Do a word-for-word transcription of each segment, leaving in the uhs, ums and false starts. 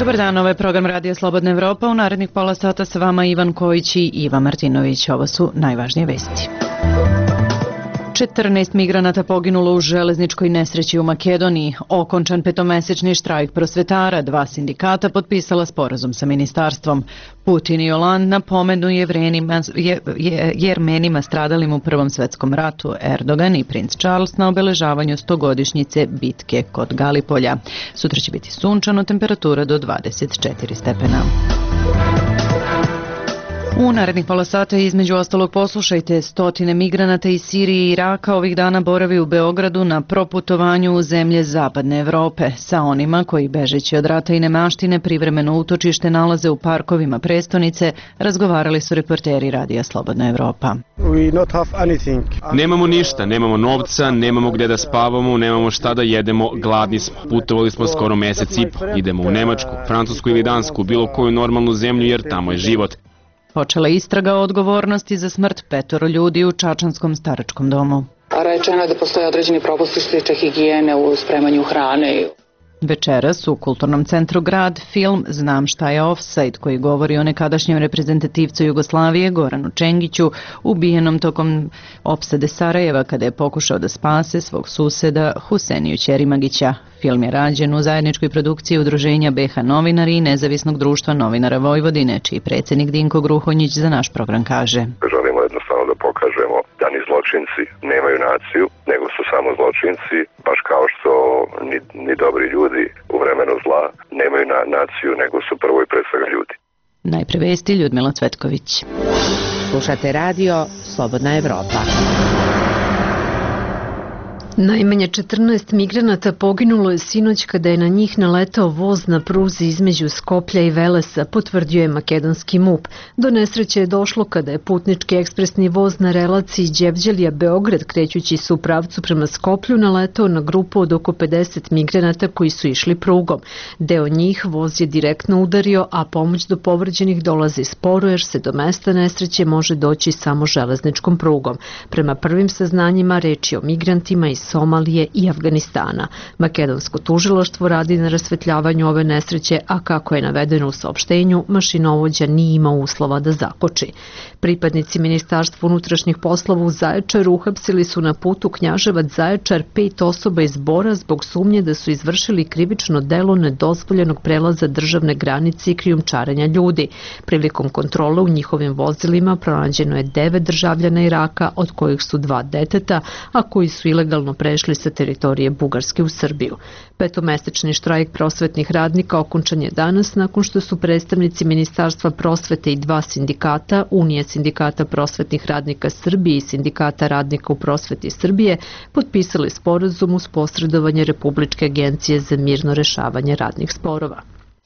Dobar dan, ovo je program Radija Slobodna Evropa. U narednih pola sata sa vama Ivan Kojić i Iva Martinović. Ovo su najvažnije vesti. četrnaest migranata poginulo u železničkoj nesreći u Makedoniji. Okončan petomesečni štrajk prosvetara. Dva sindikata potpisala sporazum sa ministarstvom. Putin i Hollande napomenu Jevrenima, je, je, Jermenima stradalim u Prvom svetskom ratu. Erdogan i princ Charles na obeležavanju stogodišnjice bitke kod Galipolja. Sutra će biti sunčano, temperatura do dvadeset četiri stepena. U narednih pola sata između ostalog poslušajte, stotine migranata iz Sirije i Iraka ovih dana boravi u Beogradu na proputovanju u zemlje Zapadne Evrope. Sa onima koji bežeći od rata i nemaštine privremeno utočište nalaze u parkovima prestonice, razgovarali su reporteri Radija Slobodna Evropa. Nemamo ništa, nemamo novca, nemamo gde da spavamo, nemamo šta da jedemo, gladni smo. Putovali smo skoro mesec i po. Idemo u Nemačku, Francusku ili Dansku, bilo koju normalnu zemlju jer tamo je život. Počela istraga o odgovornosti za smrt petoro ljudi u čačanskom staračkom domu. Rečeno je da postoje određeni propusti što se tiče higijene u spremanju hrane. Večeras u Kulturnom centru Grad film Znam šta je ofsajd, koji govori o nekadašnjem reprezentativcu Jugoslavije Goranu Čengiću, ubijenom tokom opsade Sarajeva kada je pokušao da spase svog suseda Huseniju Ćerimagića. Film je rađen u zajedničkoj produkciji Udruženja B H Novinari i Nezavisnog društva novinara Vojvodine, čiji predsjednik Dinko Gruhonjić za naš program kaže: Želimo jednostavno da pokažemo da ni zločinci nemaju naciju, nego su samo zločinci, baš kao što ni, ni dobri ljudi u vremenu zla nemaju na, naciju, nego su prvo i pre svega ljudi. Najpre vesti, Ljudmila Cvetković. Slušate radio Slobodna Evropa. Najmanje četrnaest migranata poginulo je sinoć kada je na njih naletao voz na pruzi između Skoplja i Velesa, potvrdio je makedonski M U P. Do nesreće je došlo kada je putnički ekspresni voz na relaciji Đevđelija-Beograd, krećući se u pravcu prema Skoplju, naletao na grupu od oko pedeset migranata koji su išli prugom. Deo njih voz je direktno udario, a pomoć do povređenih dolazi sporo jer se do mesta nesreće može doći samo železničkom prugom. Prema prvim saznanjima reč je o migrantima iz Somalije i Afganistana. Makedonsko tužilaštvo radi na rasvetljavanju ove nesreće, a kako je navedeno u saopštenju, mašinovođa nije imao uslova da zakoči. Pripadnici Ministarstva unutrašnjih poslova u Zaječaru uhapsili su na putu Knjaževac-Zaječar pet osoba iz Bora zbog sumnje da su izvršili krivično delo nedozvoljenog prelaza državne granice i krijumčarenja ljudi. Prilikom kontrole u njihovim vozilima pronađeno je devet državljana Iraka, od kojih su dva deteta, a koji su ilegalno prešli sa teritorije Bugarske u Srbiju. Petomesečni štrajk prosvetnih radnika okončan je danas nakon što su predstavnici Ministarstva prosvete i dva sindikata, Unije sindikata prosvetnih radnika Srbije i Sindikata radnika u prosveti Srbije, potpisali sporazum uz posredovanje Republičke agencije za mirno rešavanje radnih sporova.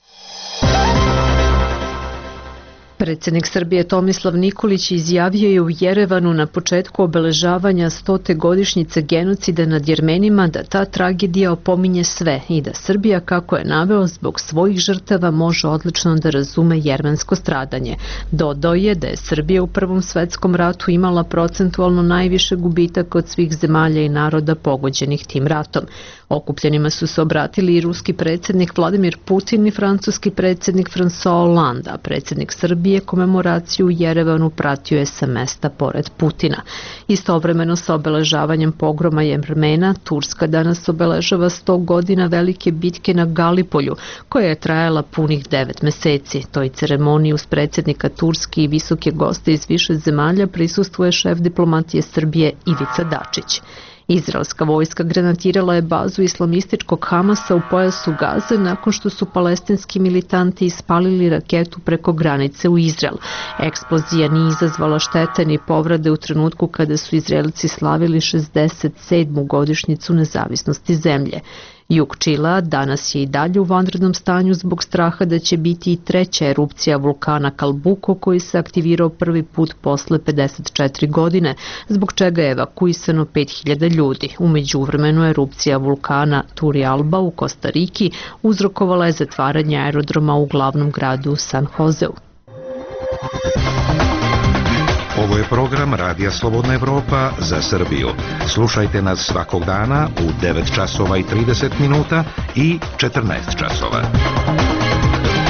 Predsjednik Srbije Tomislav Nikolić izjavio je u Jerevanu na početku obeležavanja stote godišnjice genocida nad Jermenima da ta tragedija opominje sve i da Srbija, kako je naveo, zbog svojih žrtava može odlično da razume jermensko stradanje. Dodao je da je Srbija u Prvom svetskom ratu imala procentualno najviše gubitaka od svih zemalja i naroda pogođenih tim ratom. Okupljenima su se obratili i ruski predsjednik Vladimir Putin i francuski predsjednik François Hollande, a predsjednik Srbije komemoraciju u Jerevanu pratio je sa mesta pored Putina. Istovremeno sa obeležavanjem pogroma Jermena, Turska danas obeležava sto godina velike bitke na Galipolju, koja je trajala punih devet meseci. Toj ceremoniji uz predsjednika Turske i visoke goste iz više zemalja prisustvuje šef diplomatije Srbije Ivica Dačić. Izraelska vojska granatirala je bazu islamističkog Hamasa u pojasu Gaze nakon što su palestinski militanti ispalili raketu preko granice u Izrael. Eksplozija nije izazvala štete ni povrede u trenutku kada su Izraelci slavili šezdeset sedmu godišnjicu nezavisnosti zemlje. Jug Čilea danas je i dalje u vanrednom stanju zbog straha da će biti i treća erupcija vulkana Kalbuko koji se aktivirao prvi put posle pedeset četiri godine, zbog čega je evakuisano pet hiljada ljudi. U međuvremenu erupcija vulkana Turrialba u Kostariki uzrokovala je zatvaranje aerodroma u glavnom gradu San Joseu. Ovo je program Radija Slobodna Evropa za Srbiju. Slušajte nas svakog dana u devet časova i trideset minuta i četrnaest časova.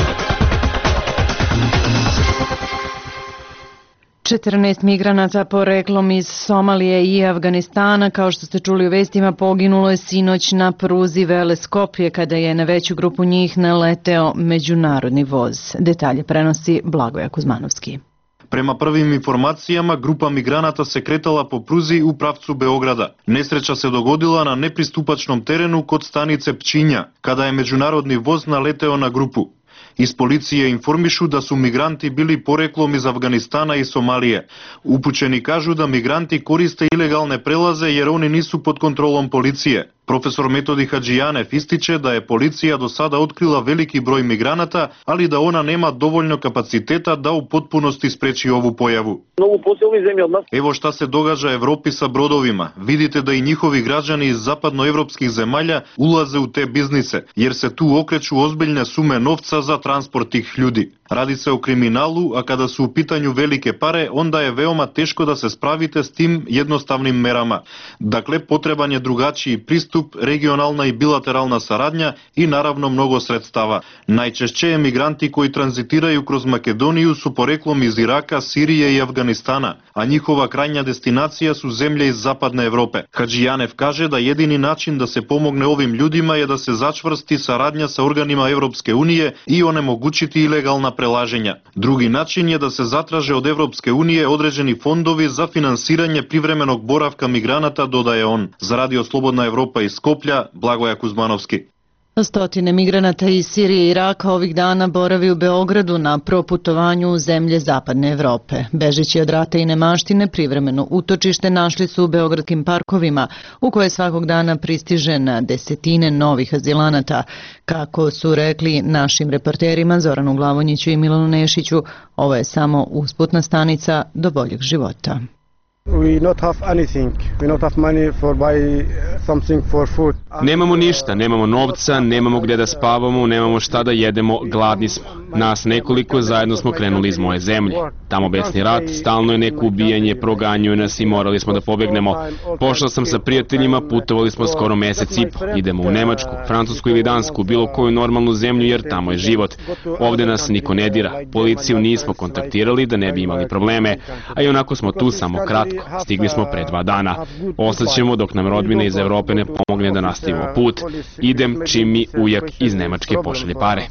četrnaest migranata poreklom iz Somalije i Afganistana, kao što ste čuli u vestima, poginulo je sinoć na pruzi Vele Skopje kada je na veću grupu njih naleteo međunarodni voz. Detalje prenosi Blagoja Kuzmanovski. Prema prvim informacijama, grupa migranata se kretala po pruzi u pravcu Beograda. Nesreća se dogodila na nepristupačnom terenu kod stanice Pčinja, kada je međunarodni voz naleteo na grupu. Iz policije informišu da su migranti bili poreklom iz Afganistana i Somalije. Upućeni kažu da migranti koriste ilegalne prelaze jer oni nisu pod kontrolom policije. Profesor Metodi Hadžijanev ističe da je policija do sada otkrila veliki broj migranata, ali da ona nema dovoljno kapaciteta da u potpunosti spreči ovu pojavu. Evo šta se događa Evropi sa brodovima. Vidite da i njihovi građani iz zapadnoevropskih zemalja ulaze u te biznise, jer se tu okreću ozbiljne sume novca za transport tih ljudi. Radi se o kriminalu, a kada su u pitanju velike pare, onda je veoma teško da se spravite s tim jednostavnim merama. Dakle, potreban je drugačiji pristup, regionalna i bilateralna saradnja i naravno mnogo sredstava. Najčešće emigranti koji tranzitiraju kroz Makedoniju su poreklom iz Iraka, Sirije i Afganistana, a njihova krajnja destinacija su zemlje iz zapadne Evrope. Hadžijanev kaže da jedini način da se pomogne ovim ljudima je da se začvrsti saradnja sa organima Evropske unije i onemogućiti ilegalna prelaženja. Drugi način je da se zatraže od Evropske unije određeni fondovi za finansiranje privremenog boravka migranata, dodaje on. Za Radio Slobodna Evropa iz Skoplja, Blagoja Kuzmanovski. Stotine migranata iz Sirije i Iraka ovih dana boravi u Beogradu na proputovanju u zemlje zapadne Evrope. Bežeći od rata i nemaštine, privremeno utočište našli su u beogradskim parkovima, u koje svakog dana pristiže na desetine novih azilanata. Kako su rekli našim reporterima Zoranu Glavonjiću i Milanu Nešiću, ovo je samo usputna stanica do boljeg života. Nemamo ništa, nemamo novca, nemamo gdje da spavamo, nemamo šta da jedemo, gladni smo. Nas nekoliko zajedno smo krenuli iz moje zemlje. Tamo besni rat, stalno je neko ubijanje, proganjuju nas i morali smo da pobegnemo. Pošla sam sa prijateljima, putovali smo skoro mesec i po. Idemo u Nemačku, Francusku ili Dansku, bilo koju normalnu zemlju jer tamo je život. Ovde nas niko ne dira. Policiju nismo kontaktirali da ne bi imali probleme, a i onako smo tu samo kratko. Stigli smo pre dva dana. Ostaćemo dok nam rodbina iz Evrope ne pomogne da nastavimo put. Idem čim mi ujak iz Nemačke pošalje pare.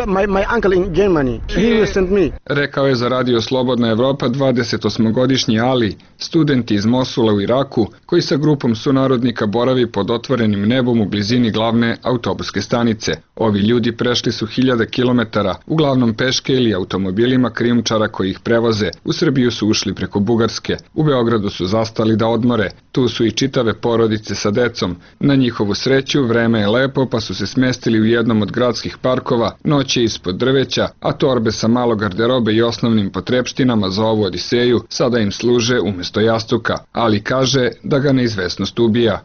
Rekao je za Radio Slobodna Evropa dvadesetosmogodišnji Ali, student iz Mosula u Iraku, koji sa grupom sunarodnika boravi pod otvorenim nebom u blizini glavne autobuske stanice. Ovi ljudi prešli su hiljade kilometara, uglavnom peške ili automobilima krijumčara koji ih prevoze. U Srbiju su ušli preko Bugarske. U Beogradu su zastali da odmore. Tu su i čitave porodice sa decom. Na njihovu sreću vreme je lepo, pa su se smestili u jednom od gradskih parkova, noć je ispod drveća, a torbe sa malo garderobe i osnovnim potrepštinama za ovu odiseju sada im služe umesto jastuka. Ali kaže da ga neizvesnost ubija.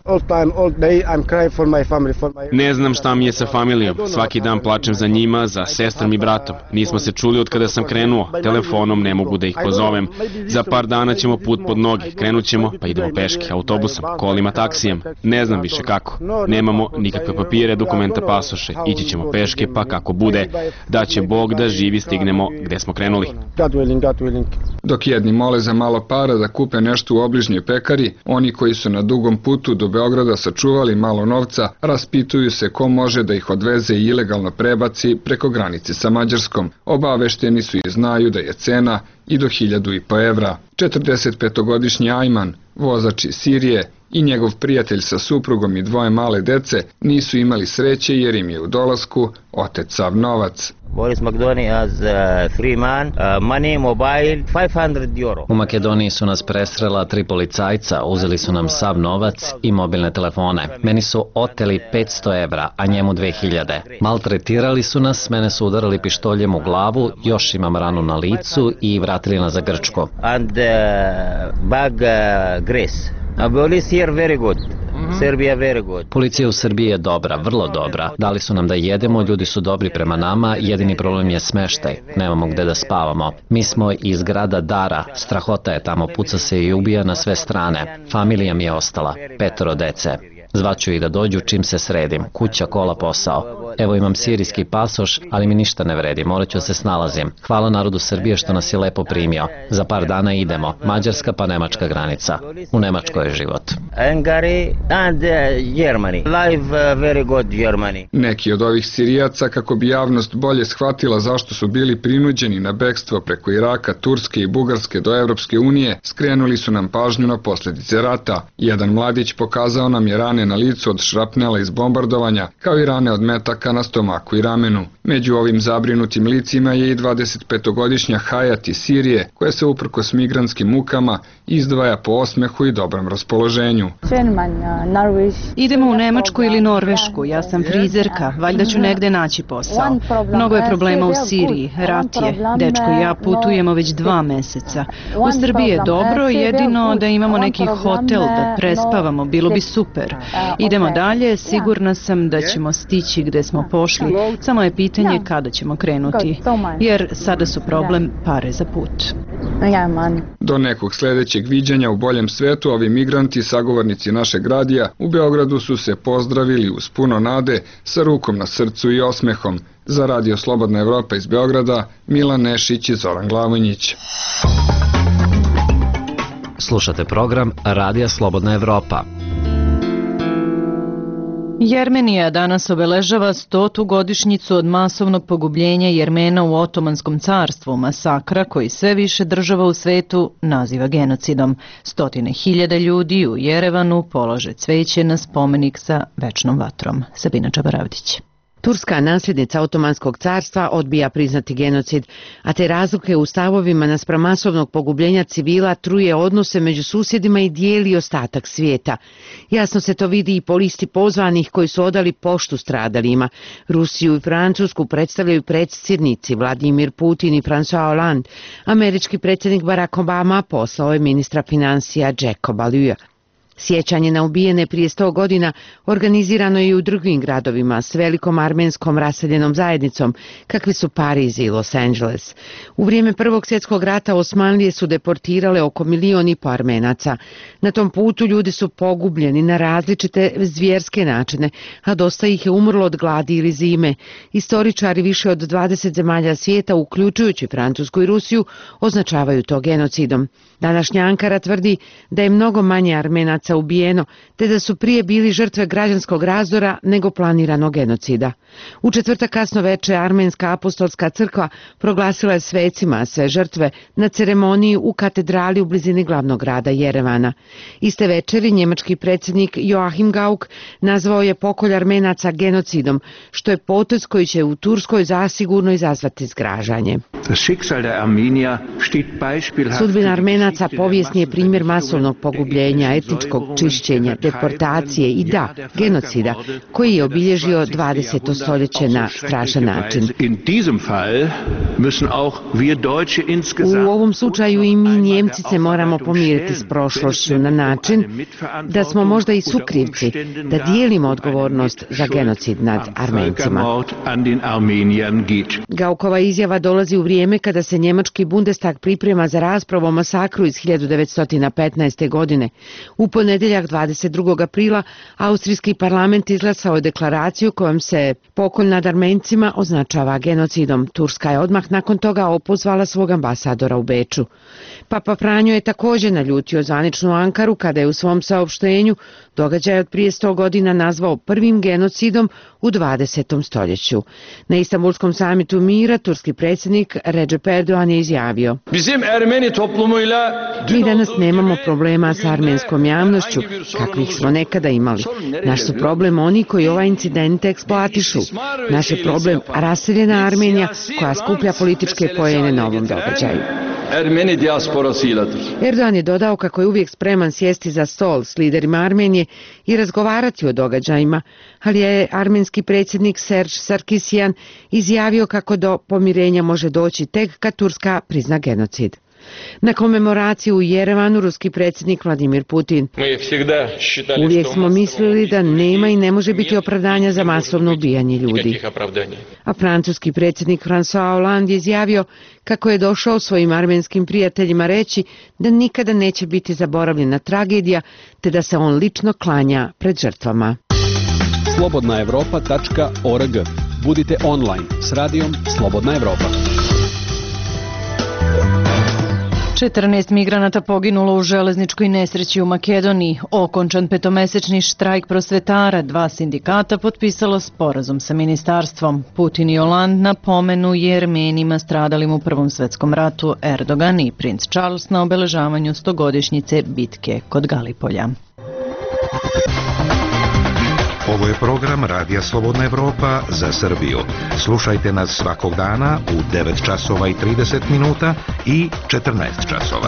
Ne znam šta mi je sa familijom. Svaki dan plačem za njima, za sestrom i bratom. Nismo se čuli od kada sam krenuo. Telefonom ne mogu da ih pozovem. Za par dana ćemo put pod noge. Krenut ćemo, pa idemo peške, autobusom, kolima, taksijem. Ne znam više kako. Nemamo nikakve papire, dokumenta, pasoše. Ići ćemo peške, pa kako bude. Da će Bog da živi stignemo gde smo krenuli. Dok jedni mole za malo para da kupe nešto u obližnjoj pekari, oni koji su na dugom putu do Beograda sačuvali malo novca, raspituju se ko može da ih odveze i ilegalno prebaci preko granice sa Mađarskom. Obavešteni su i znaju da je cena i do hiljadu i po evra. četrdesetpetogodišnji Ajman, vozač iz Sirije, i njegov prijatelj sa suprugom i dvoje male dece nisu imali sreće jer im je u dolasku otet sav novac. Boris Makedoni as free man, money, mobile, five hundred euro. U Makedoniji su nas presrela tri policajca, uzeli su nam sav novac i mobilne telefone. Meni su oteli petsto evra, a njemu dve hiljade. Maltretirali su nas, mene su udarali pištoljem u glavu, još imam ranu na licu i vratili nas za Grčko. And uh, bag uh, Greece. A police here very good. Serbia very good. Policija u Srbiji je dobra, vrlo dobra. Dali su nam da jedemo, ljudi su dobri prema nama, jedini problem je smeštaj. Nemamo gde da spavamo. Mi smo iz grada Dara, strahota je tamo, puca se i ubija na sve strane. Familija mi je ostala, petoro dece. Zvaću ih da dođu čim se sredim. Kuća, kola, posao. Evo imam sirijski pasoš, ali mi ništa ne vredi, morat ću se snalazim. Hvala narodu Srbije što nas je lepo primio. Za par dana idemo, Mađarska pa Nemačka granica. U Nemačkoj je život. Neki od ovih Sirijaca, kako bi javnost bolje shvatila zašto su bili prinuđeni na bekstvo preko Iraka, Turske i Bugarske do Evropske unije, skrenuli su nam pažnju na posljedice rata. Jedan mladić pokazao nam je rane na licu od šrapnela iz bombardovanja, kao i rane od metaka na stomaku i ramenu. Među ovim zabrinutim licima je i dvadesetpetogodišnja Hayat iz Sirije, koja se uprkos migrantskim mukama izdvaja po osmehu i dobrom raspoloženju. Idemo u Nemačku ili Norvešku, ja sam frizerka, valjda ću negde naći posao. Mnogo je problema u Siriji, rat je, dečko i ja putujemo već dva meseca. U Srbiji je dobro, jedino da imamo neki hotel da prespavamo, bilo bi super. Idemo dalje, sigurna sam da ćemo stići gde smo pošli, samo je pitanje kada ćemo krenuti, jer sada su problem pare za put. Do nekog sledećeg viđanja u boljem svetu, ovi migranti, sagovornici našeg radija, u Beogradu su se pozdravili uz puno nade, sa rukom na srcu i osmehom. Za Radio Slobodna Evropa iz Beograda, Milan Nešić i Zoran Glavonjić. Slušate program Radija Slobodna Evropa. Jermenija danas obeležava stotu godišnjicu od masovnog pogubljenja Jermena u Otomanskom carstvu, masakra koji sve više država u svetu naziva genocidom. Stotine hiljada ljudi u Jerevanu polože cveće na spomenik sa večnom vatrom. Sabina Čabaravdić. Turska nasljednica Otomanskog carstva odbija priznati genocid, a te razlike u stavovima naspram masovnog pogubljenja civila truje odnose među susjedima i dijeli ostatak svijeta. Jasno se to vidi i po listi pozvanih koji su odali poštu stradalima. Rusiju i Francusku predstavljaju predsjednici Vladimir Putin i François Hollande. Američki predsjednik Barack Obama poslao je ministra financija Jacoba Lewa. Sjećanje na ubijene prije sto godina organizirano je i u drugim gradovima s velikom armenskom raseljenom zajednicom, kakvi su Pariz i Los Angeles. U vrijeme Prvog svjetskog rata Osmanlije su deportirale oko milion i po Armenaca. Na tom putu ljudi su pogubljeni na različite zvjerske načine, a dosta ih je umrlo od gladi ili zime. Istoričari više od dvadeset zemalja svijeta, uključujući Francusku i Rusiju, označavaju to genocidom. Današnja Ankara tvrdi da je mnogo manje Armenaca ubijeno, te da su prije bili žrtve građanskog razdora nego planiranog genocida. U četvrtak kasno veče Armenska apostolska crkva proglasila je svecima sve žrtve na ceremoniji u katedrali u blizini glavnog grada Jerevana. Iste večeri njemački predsjednik Joachim Gauck nazvao je pokolj Armenaca genocidom, što je potez koji će u Turskoj zasigurno izazvati zgražanje. Sudbina Armenaca povijesni je primjer masovnog pogubljenja, etničkog čišćenja, deportacije i da, genocida, koji je obilježio dvadeseto stoljeće na strašan način. U ovom slučaju i mi Njemci se moramo pomiriti s prošlošću na način da smo možda i sukrivci, da dijelimo odgovornost za genocid nad Armencima. Gaukova izjava dolazi u vrijeme kada se njemački Bundestag priprema za raspravu o masakru iz hiljadu devetsto petnaeste. godine. U ponedjeljak dvadeset drugog aprila austrijski parlament izglasao je deklaraciju kojom se pokolj nad Armencima označava genocidom. Turska je odmah nakon toga opozvala svog ambasadora u Beču. Papa Franjo je također naljutio zvaničnu Ankaru kada je u svom saopštenju događaj od prije sto godina nazvao prvim genocidom u dvadesetom stoljeću. Na Istanbulskom samitu mira turski predsjednik Recep Erdogan je izjavio: Mi danas nemamo problema sa armenskom javnošću kakvih smo nekada imali. Naš su problem oni koji ovaj incident eksploatišu. Naš je problem raseljena Armenija koja skuplja političke poene na ovom događaju. Erdogan je dodao kako je uvijek spreman sjesti za stol s liderima Armenije i razgovarati o događajima, ali je armenski predsjednik Serge Sarkisyan izjavio kako do pomirenja može doći tek kad Turska prizna genocid. Na komemoraciju u Jerevanu ruski predsjednik Vladimir Putin: Uvijek smo mislili da nema i ne može biti opravdanja za masovno ubijanje ljudi. A francuski predsjednik François Hollande je izjavio kako je došao svojim armenskim prijateljima reći da nikada neće biti zaboravljena tragedija, te da se on lično klanja pred žrtvama. slobodna evropa tačka org Budite online s radijom Slobodna Evropa. četrnaest migranata poginulo u železničkoj nesreći u Makedoniji. Okončan petomesečni štrajk prosvetara, dva sindikata potpisalo sporazum sa ministarstvom. Putin i Hollande napomenu Jermenima stradalim u Prvom svetskom ratu, Erdogan i princ Charles na obeležavanju stogodišnjice bitke kod Galipolja. Ovo je program Radija Slobodna Evropa za Srbiju. Slušajte nas svakog dana u devet časova i trideset minuta i četrnaest časova.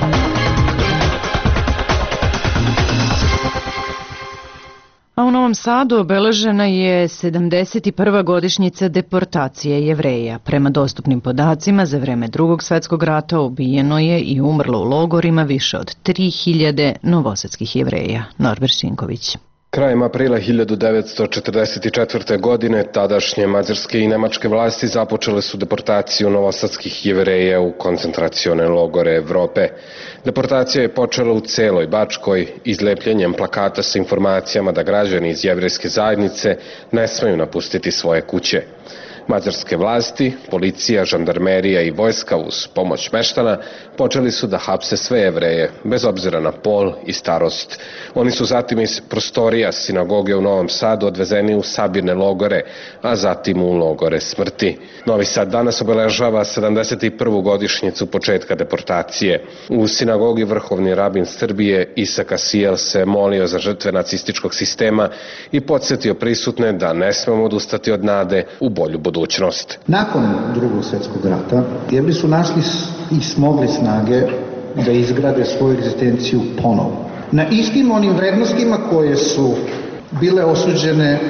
A u Novom Sadu obeležena je sedamdeset prva godišnjica deportacije Jevreja. Prema dostupnim podacima, za vreme Drugog svetskog rata ubijeno je i umrlo u logorima više od tri hiljade novosadskih Jevreja. Norbert Šinković. Krajem aprila hiljadu devetsto četrdeset četvrte. godine tadašnje mađarske i nemačke vlasti započele su deportaciju novosadskih Jevreja u koncentracione logore Evrope. Deportacija je počela u celoj Bačkoj izlepljenjem plakata sa informacijama da građani iz jevrejske zajednice ne smeju napustiti svoje kuće. Mađarske vlasti, policija, žandarmerija i vojska uz pomoć meštana počeli su da hapse sve Jevreje, bez obzira na pol i starost. Oni su zatim iz prostorija sinagoge u Novom Sadu odvezeni u sabirne logore, a zatim u logore smrti. Novi Sad danas obeležava sedamdeset prvu godišnjicu početka deportacije. U sinagogi vrhovni rabin Srbije Isak Asijel se molio za žrtve nacističkog sistema i podsjetio prisutne da ne smemo odustati od nade u bolju budućnost. Nakon Drugog svjetskog rata, Jevri su našli i smogli snage da izgrade svoju egzistenciju ponovo. Na istim onim vrednostima koje su bile osuđene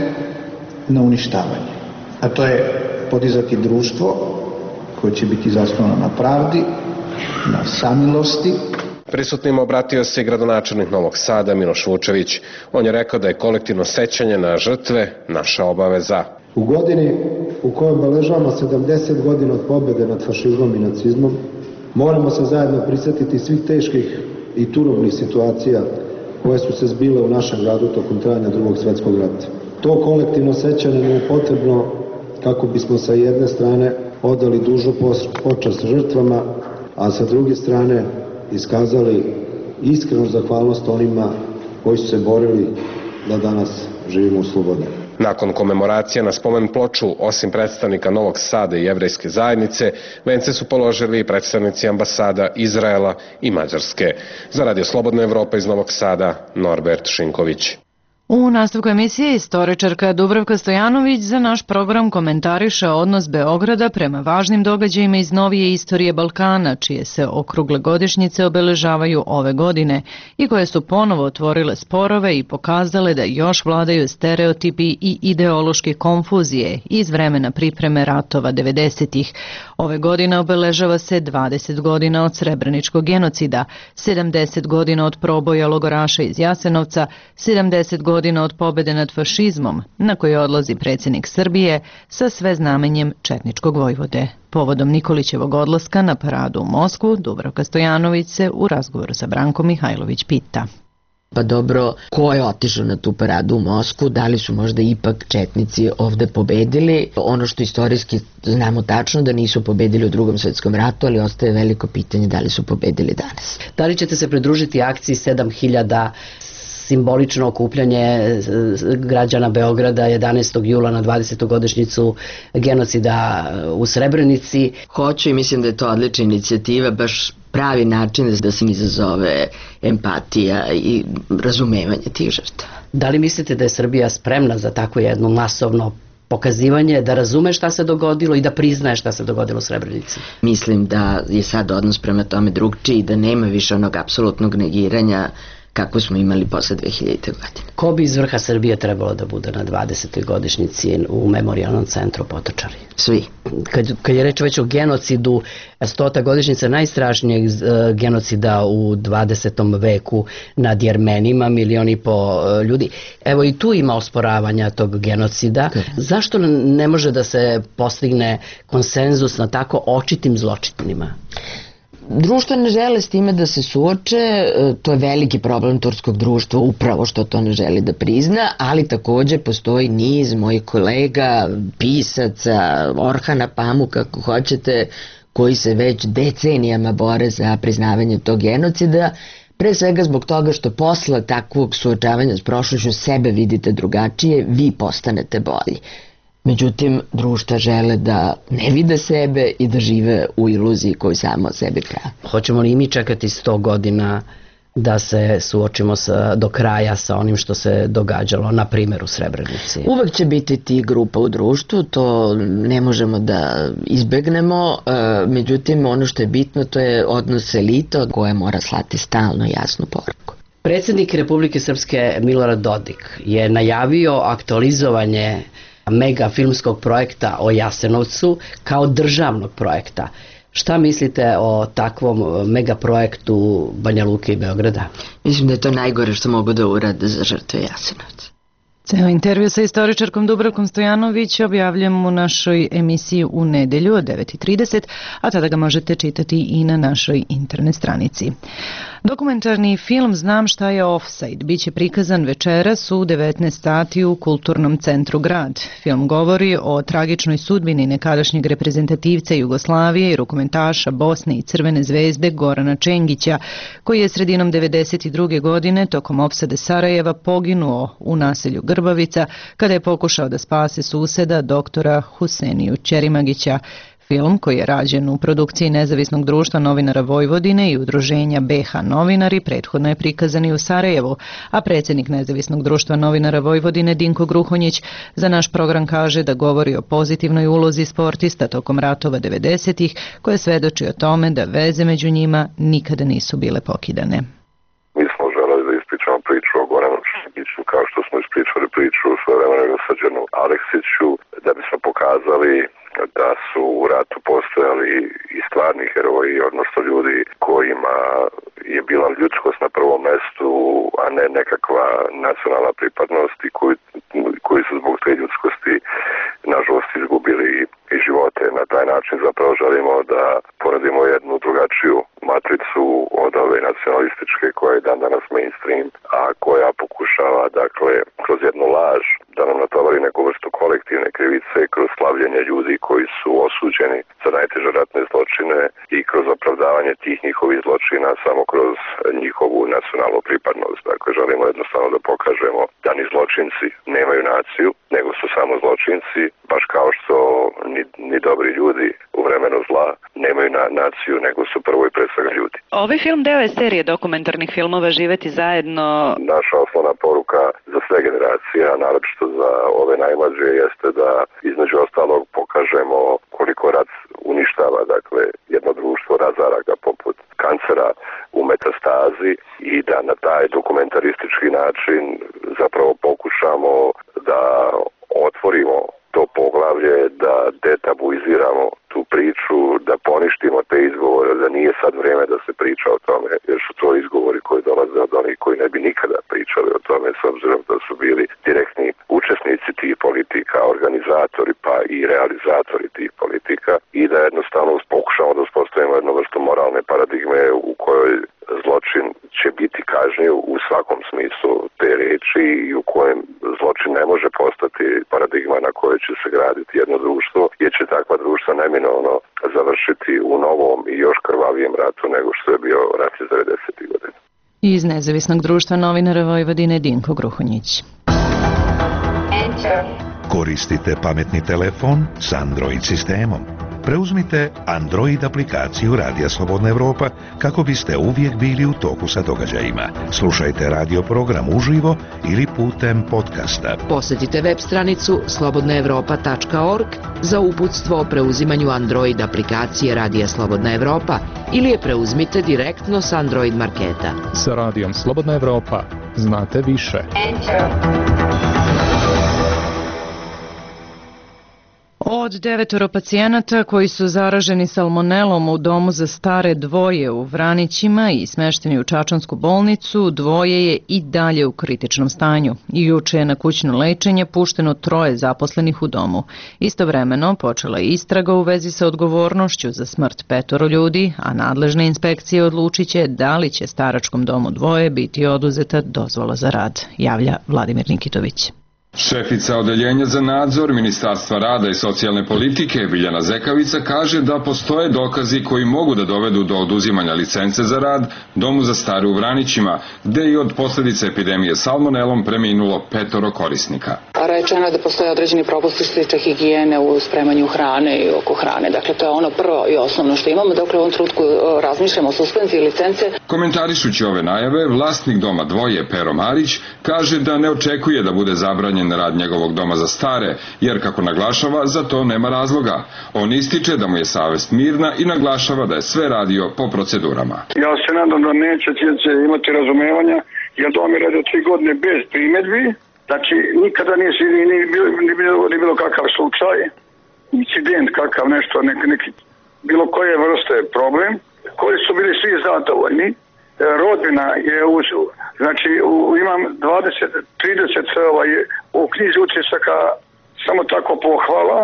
na uništavanje. A to je podizati društvo koje će biti zasnovano na pravdi, na samilosti. Prisutnim obratio se i gradonačelnik Novog Sada Miloš Vučević. On je rekao da je kolektivno sećanje na žrtve naša obaveza. U godini u kojoj obeležavamo sedamdeset godina od pobjede nad fašizmom i nacizmom, moramo se zajedno prisjetiti svih teških i turobnih situacija koje su se zbile u našem gradu tokom trajanja Drugog svjetskog rata. To kolektivno sećanje nam je potrebno kako bismo sa jedne strane odali dužnu počast žrtvama, a sa druge strane iskazali iskrenu zahvalnost onima koji su se borili da danas živimo u slobodi. Nakon komemoracije na spomen ploču, osim predstavnika Novog Sada i jevrejske zajednice, vence su položili i predstavnici ambasada Izraela i Mađarske. Za Radio Slobodna Evropa iz Novog Sada, Norbert Šinković. U nastavku emisije istoričarka Dubravka Stojanović za naš program komentariše odnos Beograda prema važnim događajima iz novije istorije Balkana, čije se okrugle godišnjice obeležavaju ove godine i koje su ponovo otvorile sporove i pokazale da još vladaju stereotipi i ideološke konfuzije iz vremena pripreme ratova devedesetih. Ove godine obeležava se dvadeset godina od Srebreničkog genocida, sedamdeset godina od proboja logoraša iz Jasenovca, sedamdeset godina godina od pobede nad fašizmom, na koje odlazi predsjednik Srbije sa sve znamenjem četničkog vojvode. Povodom Nikolićevog odlaska na paradu u Moskvu, Dubravka Stojanović se u razgovoru sa Brankom Mihajlović pita. Pa dobro, ko je otišao na tu paradu u Moskvu, da li su možda ipak četnici ovde pobedili? Ono što istorijski znamo tačno da nisu pobedili u Drugom svjetskom ratu, ali ostaje veliko pitanje da li su pobedili danas. Da li ćete se pridružiti akciji sedam hiljada simbolično okupljanje građana Beograda jedanaestog jula na dvadesetu godišnjicu genocida u Srebrenici? Hoću i mislim da je to odlična inicijativa, baš pravi način da se izazove empatija i razumevanje tih žrtava. Da li mislite da je Srbija spremna za tako jedno masovno pokazivanje, da razume šta se dogodilo i da priznaje šta se dogodilo u Srebrenici? Mislim da je sad odnos prema tome drugčiji, da nema više onog apsolutnog negiranja kako smo imali posle dve hiljadite. godine. Ko bi iz vrha Srbije trebalo da bude na dvadesetoj godišnjici u memorijalnom centru Potočari? Svi. Kad, kad je reč već o genocidu, stota godišnjica najstrašnijeg genocida u dvadesetom veku nad Jermenima, milion i po ljudi. Evo i tu ima osporavanja tog genocida. Zašto ne može da se postigne konsenzus na tako očitim zločinima? Društvo ne žele s time da se suoče, to je veliki problem turskog društva, upravo što to ne želi da prizna, ali takođe postoji niz mojih kolega, pisaca, Orhana Pamuka, kako hoćete, koji se već decenijama bore za priznavanje tog genocida, pre svega zbog toga što posle takvog suočavanja s prošlošću sebe vidite drugačije, vi postanete bolji. Međutim, društva žele da ne vide sebe i da žive u iluziji koju samo o sebi prave. Hoćemo li mi čekati sto godina da se suočimo sa, do kraja sa onim što se događalo, na primjer u Srebrenici? Uvek će biti ti grupa u društvu, to ne možemo da izbegnemo, međutim ono što je bitno to je odnos elita koja mora slati stalno jasnu poruku. Predsjednik Republike Srpske Milorad Dodik je najavio aktualizovanje mega filmskog projekta o Jasenovcu kao državnog projekta. Šta mislite o takvom mega projektu Banja Luke i Beograda? Mislim da je to najgore što mogu da urade za žrtve Jasenovca. Ceo intervju sa istoričarkom Dubravkom Stojanović objavljamo u našoj emisiji u nedelju od devet i trideset, a tada ga možete čitati i na našoj internet stranici. Dokumentarni film Znam šta je ofsajd biće prikazan večeras u devetnaest sati u Kulturnom centru Grad. Film govori o tragičnoj sudbini nekadašnjeg reprezentativca Jugoslavije i rukometaša Bosne i Crvene zvezde Gorana Čengića, koji je sredinom devedeset druge godine tokom opsade Sarajeva poginuo u naselju Grbavica kada je pokušao da spase suseda doktora Huseniju Ćerimagića. Film, koji je rađen u produkciji Nezavisnog društva novinara Vojvodine i udruženja B H novinari, prethodno je prikazan i u Sarajevu, a predsjednik Nezavisnog društva novinara Vojvodine Dinko Gruhonjić za naš program kaže da govori o pozitivnoj ulozi sportista tokom ratova devedesetih, koje svedoči o tome da veze među njima nikada nisu bile pokidane. Mi smo želeli da ispričamo priču o Goranu Čengiću, kao što smo ispričali priču o svojevremenu Srđanu Aleksiću, da bismo pokazali da su u ratu postojali i stvarni heroji, odnosno ljudi kojima je bila ljudskost na prvom mestu, a ne nekakva nacionalna pripadnost i koji, koji su zbog te ljudskosti nažalost izgubili i živote. Na taj način zapravo želimo da ponudimo jednu drugačiju matricu od ove nacionalističke koja je dan danas mainstream, a koja pokušava dakle kroz jednu laž da nam natovari neku vrstu kolektivne krivice, kroz slavljenje ljudi koji su osuđeni za najteže ratne zločine i kroz opravdavanje tih njihovih zločina samo kroz njihovu nacionalnu pripadnost. Dakle, želimo jednostavno da pokažemo da ni zločinci nemaju naciju, nego su samo zločinci, baš kao što ni, ni dobri ljudi u vremenu zla nemaju na, naciju, nego su prvo i pre svega ljudi. Ovaj film deo je serije dokumentarnih filmova Živeti zajedno. Naša osnovna poruka za sve generacije, a naročito za ove najmlađe, jeste da između ostalog pokažemo koliko rat uništava, dakle, jedno društvo, razara ga poput kancera u metastazi i da na taj dokumentaristički način zapravo pokušamo da otvorimo to poglavlje, da detabuiziramo tu priču, da poništimo te izgovore, da nije sad vrijeme da se priča o tome, jer su to izgovori koji dolaze od onih koji ne bi nikada pričali o tome, s obzirom da su bili direktni učesnici tih politika, organizatori pa i realizatori tih politika i da jednostavno pokušamo da uspostavimo jednu vrstu moralne paradigme u kojoj zločin će biti kažnjiv u svakom smislu te riječi i u kojem zločin ne može postati paradigma na kojoj će se graditi jedno društvo, jer će takva društva neminovno završiti u novom i još krvavijem ratu nego što je bio rat iz devedesetih godina. Iz Nezavisnog društva novinara Vojvodine Dinko Gruhonjić. Koristite pametni telefon s Android sistemom. Preuzmite Android aplikaciju Radija Slobodna Evropa kako biste uvijek bili u toku sa događajima. Slušajte radio program uživo ili putem podcasta. Posjetite web stranicu slobodna evropa tačka org za uputstvo o preuzimanju Android aplikacije Radija Slobodna Evropa ili je preuzmite direktno s Android marketa. Sa Radijom Slobodna Evropa znate više. Od devetoro pacijenata koji su zaraženi salmonelom u domu za stare dvoje u Vranićima i smešteni u Čačansku bolnicu, dvoje je i dalje u kritičnom stanju. I juče je na kućno lečenje pušteno troje zaposlenih u domu. Istovremeno počela je istraga u vezi sa odgovornošću za smrt petoro ljudi, a nadležne inspekcije odlučit će da li će staračkom domu dvoje biti oduzeta dozvola za rad, javlja Vladimir Nikitović. Šefica odeljenja za nadzor Ministarstva rada i socijalne politike Biljana Zekavica kaže da postoje dokazi koji mogu da dovedu do oduzimanja licence za rad domu za stare u Vranićima, gde je od posljedice epidemije salmonelom preminulo petoro korisnika. Rečeno je da postoje određeni propusti što se tiče higijene u spremanju hrane i oko hrane. Dakle, to je ono prvo i osnovno što imamo. Dakle, u ovom trenutku razmišljamo o suspenziji licence. Komentarišući ove najave, vlasnik doma dvoje, Pero Marić, kaže da ne očekuje da bude zabranjen rad njegovog doma za stare, jer, kako naglašava, za to nema razloga. On ističe da mu je savest mirna i naglašava da je sve radio po procedurama. Ja se nadam da neće će imati razumevanja, jer dom je radio tri godine bez primedbi. Znači, nikada nije ni, ni, bilo, ni, bilo, ni bilo kakav slučaj, incident kakav nešto, neki, neki, bilo koje vrste problem, koji su bili svi zadovoljni. Rodbina je uz, znači u, imam dvadeset trideset ovaj, u knjizi utisaka samo tako pohvala,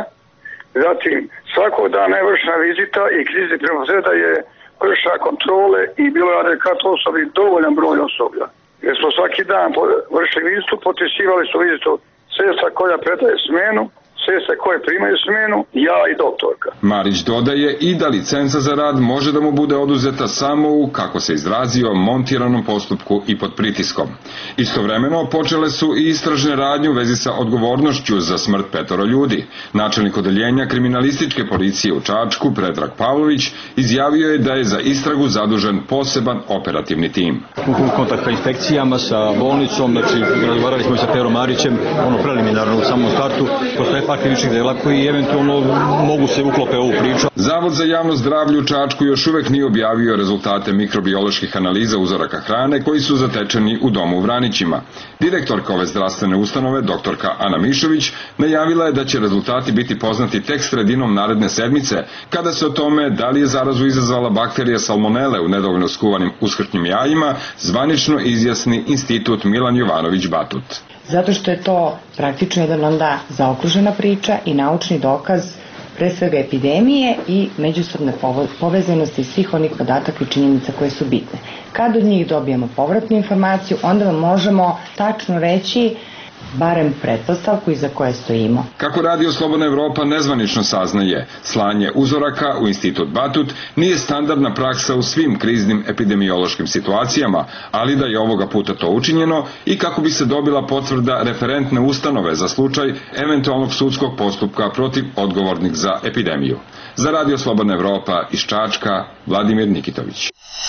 zatim svakog dana je vršna vizita i knjizi premozreda je vršna kontrole i bilo je adekvatno osobi dovoljan broj osoblja. Jer smo svaki dan vršili vizitu, potpisivali su vizitu sestra koja predaje smenu, sestre koje primaju smenu, ja i doktorka. Marić dodaje i da licenca za rad može da mu bude oduzeta samo u, kako se izrazio, montiranom postupku i pod pritiskom. Istovremeno počele su i istražne radnje u vezi sa odgovornošću za smrt petoro ljudi. Načelnik odeljenja kriminalističke policije u Čačku, Predrag Pavlović, izjavio je da je za istragu zadužen poseban operativni tim. U kontakt sa inspekcijama, sa bolnicom, znači razgovarali smo i sa Perom Marićem, ono preliminarno u samom startu, postoje par krivičnih dela koji eventualno mogu se uklope u ovu priču. Zavod za javno zdravlje u Čačku još uvek nije objavio rezultate mikrobioloških analiza uzoraka hrane koji su zatečeni u domu u Vranićima. Direktorka ove zdravstvene ustanove, doktorka Ana Mišović, najavila je da će rezultati biti poznati tek sredinom naredne sedmice, kada se o tome da li je zarazu izazvala bakterija salmonele u nedovoljno skuvanim uskršnjim jajima zvanično izjasni Institut Milan Jovanović Batut. Zato što je to praktično jedan onda zaokružena priča i naučni dokaz pre svega epidemije i međusobne povezanosti svih onih podataka i činjenica koje su bitne. Kad od njih dobijemo povratnu informaciju, onda vam možemo tačno reći barem pretpostavku iza koje stojimo. Kako Radio Slobodna Evropa nezvanično saznaje, slanje uzoraka u Institut Batut nije standardna praksa u svim kriznim epidemiološkim situacijama, ali da je ovoga puta to učinjeno i kako bi se dobila potvrda referentne ustanove za slučaj eventualnog sudskog postupka protiv odgovornih za epidemiju. Za Radio Slobodna Evropa iz Čačka, Vladimir Nikitović.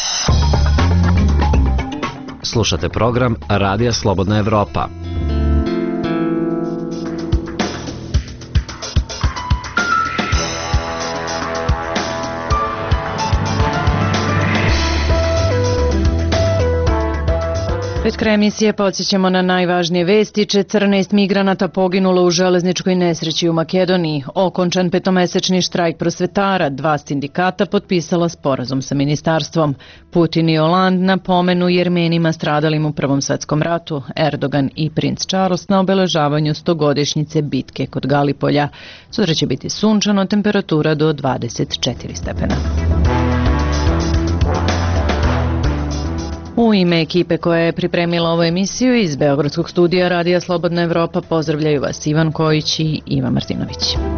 Slušate program Radija Slobodna Evropa. Pred kraj emisije podsjećamo na najvažnije vesti. četrnaest migranata poginulo u železničkoj nesreći u Makedoniji. Okončan petomesečni štrajk prosvetara. Dva sindikata potpisala sporazum sa ministarstvom. Putin i Holand napomenu Jermenima stradalim u Prvom svetskom ratu. Erdogan i princ Charles na obeležavanju stogodišnjice bitke kod Galipolja. Sutra će biti sunčano, temperatura do dvadeset četiri stepena. U ime ekipe koja je pripremila ovu emisiju iz Beogradskog studija Radija Slobodna Evropa pozdravljaju vas Ivan Kojić i Ivan Martinović.